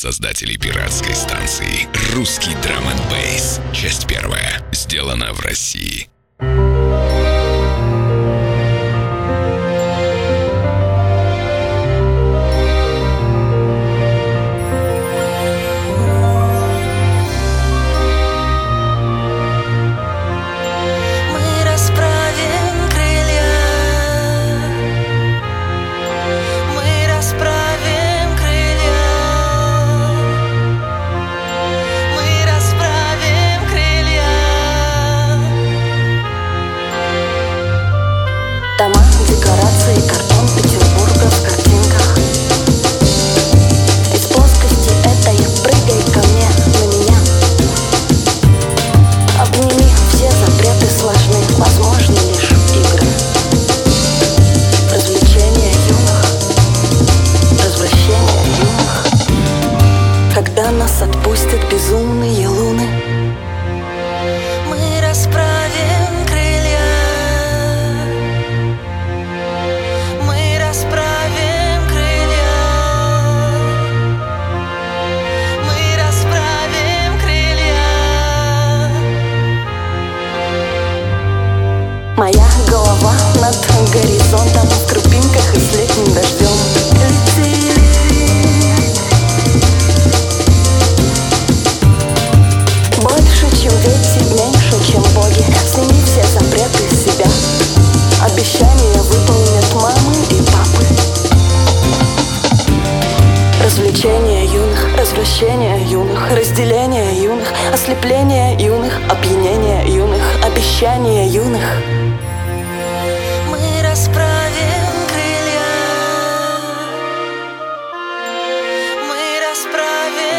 создателей пиратской станции. Русский драм-н-бейс. Часть первая. Сделана в России. Дома, декорации, картон Петербурга в картинках. Из плоскости этой прыгай ко мне, на меня. Обними, все запреты сложны, возможны лишь игры. Развлечения юных, развращения юных. Когда нас отпустят безумные луны, мы расправим крылья. Моя голова над горизонтом в крупинках и с летним дождем. Больше, чем дети, меньше, чем боги. Сними все запреты с себя. Обещания выполнят мамы и папы. Развлечения юных, развращения юных, разделение юных, ослепление юных, опьянение юных, обещания юных. Мы расправим крылья, мы расправим.